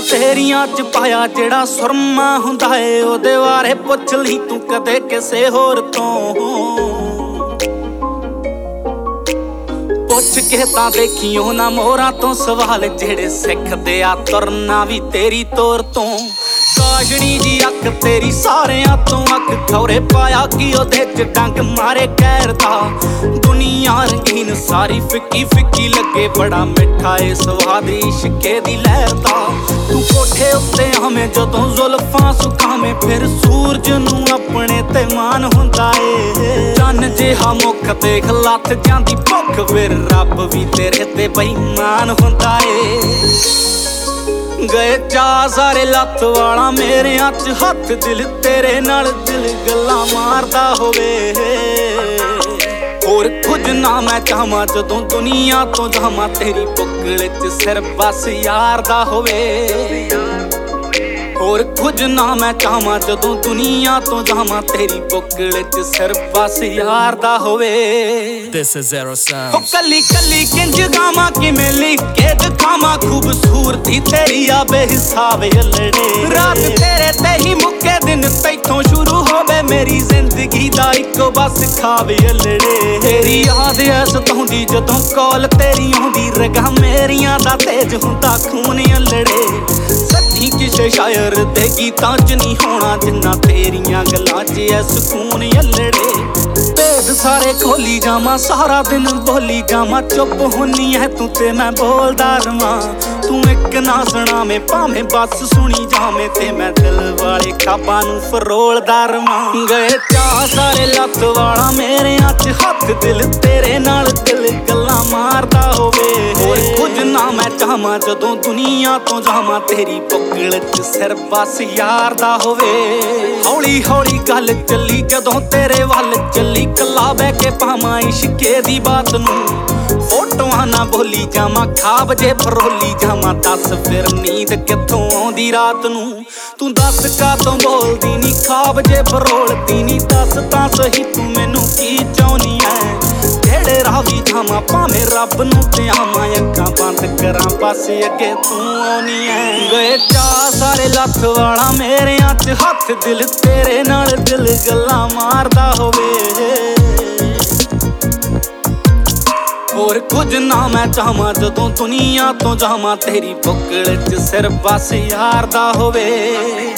ਤੇਰੀਆਂ ਚ ਪਾਇਆ ਜਿਹੜਾ ਸੁਰਮਾ ਹੁੰਦਾ ਏ ਉਹਦੇ ਬਾਰੇ ਪੁੱਛ ਲਈ ਤੂੰ ਕਦੇ ਕਿਸੇ ਹੋਰ ਤੋਂ। ਪੁੱਛ ਕੇ ਤਾਂ ਦੇਖੀ ਉਹਨਾਂ ਮੋਹਰਾਂ ਤੋਂ ਸਵਾਲ ਜਿਹੜੇ ਸਿੱਖਦੇ ਆ ਤੁਰਨਾ ਵੀ ਤੇਰੀ ਤੋਰ ਤੋਂ। ਕਾਸ਼ਣੀ ਜੀ ਅੱਖ ਤੇਰੀ ਸਾਰਿਆਂ ਤੋਂ ਅੱਖ ਖੌਰੇ ਪਾਇਆ ਕਿ ਉਹਦੇ ਚ ਡੰਗ ਮਾਰੇ ਕਹਿਰ ਦਾ। ਦੁਨੀਆ ਰੰਗੀਨ ਸਾਰੀ ਫਿੱਕੀ ਫਿੱਕੀ ਲੱਗੇ ਬੜਾ ਮਿੱਠਾ ਏ ਸਵਾਦ ਇਸ਼ਕੇ ਦੀ ਲਹਿਰ ਦਾ। ਤੂੰ ਕੋਠੇ ਉੱਤੇ ਆਵੇਂ ਜਦੋਂ ਜ਼ੁਲਫਾਂ ਸੁਕਾਵੇਂ ਫਿਰ ਸੂਰਜ ਨੂੰ ਆਪਣੇ ਤੇ ਮਾਨ ਹੁੰਦਾ ਏ। ਚੰਨ ਜਿਹਾ ਮੁੱਖ ਦੇਖ ਲੱਥ ਜਾਂਦੀ ਭੁੱਖ ਫਿਰ ਰੱਬ ਵੀ ਤੇਰੇ ਤੇ ਬੇਈਮਾਨ ਹੁੰਦਾ ਏ। ਗਏ ਚਾਅ ਸਾਰੇ ਲੱਤ ਵਾਲਾ ਮੇਰਿਆਂ ਚ ਹੱਥ ਦਿਲ ਤੇਰੇ ਨਾਲ ਦਿਲ ਗੱਲਾਂ ਮਾਰਦਾ ਹੋਵੇ। ਹੋਰ ਕੁਝ ਨਾ ਮੈਂ ਚਾਹਾਂ ਜਦੋਂ ਦੁਨੀਆ ਤੋਂ ਜਾਵਾਂ ਤੇਰੀ ਬੁੱਕਲ ਚ ਸਿਰ ਬਸ ਯਾਰ ਦਾ ਹੋਵੇ। ਹੋਰ ਕੁਝ ਨਾ ਮੈਂ ਚਾਹਾਂ ਜਦੋਂ ਦੁਨੀਆ ਤੋਂ ਜਾਵਾਂ ਤੇਰੀ ਬੁੱਕਲ ਚ ਸਿਰ ਬਸ ਯਾਰ ਦਾ ਹੋਵੇ। This is Zero Sound। ਕੱਲੀ ਕੱਲੀ ਕਿੰਜ ਗਾਵਾਂ ਕਿਵੇਂ ਲਿਖ ਕੇ ਦਿਖਾਵਾਂ ਖੂਬਸੂਰਤੀ ਤੇਰੀ ਆ ਬੇਹਿਸਾਬ ਅਲੜੇ। ਰਾਤ ਤੇਰੇ ਤੇ ਹੀ ਮੁੱਕੇ ਦਿਨ ਤੈਥੋਂ ਸ਼ੁਰੂ ਹੋਵੇ ਮੇਰੀ ਜ਼ਿੰਦਗੀ ਦਾ ਇੱਕੋ ਬਸ ਖਾਬ ਅਲੜੇ। ਤੇਰੀ ਯਾਦ ਐ ਸਤਾਉਂਦੀ ਜਦੋਂ ਕਾਲ ਤੇਰੀ ਆਉਂਦੀ ਰਗਾਂ ਮੇਰੀਆਂ ਦਾ ਤੇਜ ਹੁੰਦਾ ਖੂਨ ਅਲੜੇ। ਸੱਚੀ ਕਿਸੇ ਸ਼ਾਇਰ ਦੇ ਗੀਤਾਂ ਚ ਨਹੀਂ ਹੋਣਾ ਜਿੰਨਾ ਤੇਰੀਆਂ ਗੱਲਾਂ ਚ ਐ ਸਕੂਨ ਅਲੜੇ। ਭੇਦ ਸਾਰੇ ਖੋਲੀ ਜਾਵਾਂ ਸਾਰਾ ਦਿਨ ਬੋਲੀ ਜਾਵਾਂ ਚੁੱਪ ਹੁੰਨੀ ਐ ਤੂੰ ਤੇ ਮੈਂ ਬੋਲਦਾ ਰਵਾਂ। ਤੂੰ ਇੱਕ ਨਾ ਸੁਣਾਵੇਂ ਭਾਵੇਂ ਬਸ ਸੁਣੀ ਜਾਵੇਂ ਤੇ ਮੈਂ ਦਿਲ ਵਾਲੇ ਖਾਬਾਂ ਨੂੰ ਫਰੋਲਦਾ ਰਵਾਂ। ਗਏ ਚਾਅ ਸਾਰੇ ਲੱਤ ਵਾਲਾ ਮੇਰਿਆਂ ਚ ਹੱਥ ਦਿਲ ਤੇਰੇ ਨਾਲ ਦਿਲ ਗੱਲਾਂ ਮਾਰਦਾ ਹੋਵੇ। ਹੋਰ ਕੁਝ ਨਾ ਮੈਂ ਚਾਹਾਂ ਜਦੋਂ ਦੁਨੀਆ ਤੋਂ ਜਾਵਾਂ ਤੇਰੀ ਬੁੱਕਲ ਚ ਸਿਰ ਬਸ ਯਾਰ ਦਾ ਹੋਵੇ। ਹੌਲੀ ਹੌਲੀ ਗੱਲ ਚੱਲੀ ਜਦੋਂ ਤੇਰੇ ਵੱਲ ਚੱਲੀ ਕੱਲਾ ਬਹਿ ਕੇ ਪਾਵਾਂ ਇਸ਼ਕੇ ਦੀ ਬਾਤ ਨੂੰ। ਫੋਟੋਆਂ ਨਾ ਬੋਲੀ ਜਾਵਾਂ ਖਾਬ ਜੇ ਫਰੋਲੀ ਜਾਵਾਂ ਦੱਸ ਫਿਰ ਨੀਂਦ ਕਿੱਥੋਂ ਆਉਂਦੀ ਰਾਤ ਨੂੰ। ਤੂੰ ਦੱਸ ਕਾਤੋਂ ਬੋਲਦੀ ਨੀ ਖਾਬ ਜੇ ਫਰੋਲਦੀ ਨੀ ਦੱਸ ਤਾਂ ਸਹੀ ਤੂੰ ਮੈਨੂੰ ਕੀ ਚਾਹੁੰਦੀ ਐ। ਜਿਹੜੇ ਰਾਹ ਵੀ ਜਾਵਾਂ ਭਾਵੇਂ ਰੱਬ ਨੂੰ ਤੇ ਆਵਾਂ ਅੱਖਾਂ ਬੰਦ ਕਰਾਂ ਬਸ ਅੱਗੇ ਤੂੰ ਆਉਣੀ ਐ। ਗਏ ਚਾਅ ਸਾਰੇ ਲੱਥ ਵਾਲਾ ਮੇਰਿਆਂ ਚ ਹੱਥ ਦਿਲ ਤੇਰੇ ਨਾਲ ਦਿਲ ਗੱਲਾਂ ਮਾਰਦਾ ਹੋਵੇ। ਹੋਰ ਕੁਝ ਨਾ ਮੈਂ ਚਾਹਾਂ ਜਦੋਂ ਦੁਨੀਆ ਤੋਂ ਜਾਵਾਂ ਤੇਰੀ ਬੁੱਕਲ ਚ ਸਿਰ ਬਸ ਯਾਰ ਦਾ ਹੋਵੇ।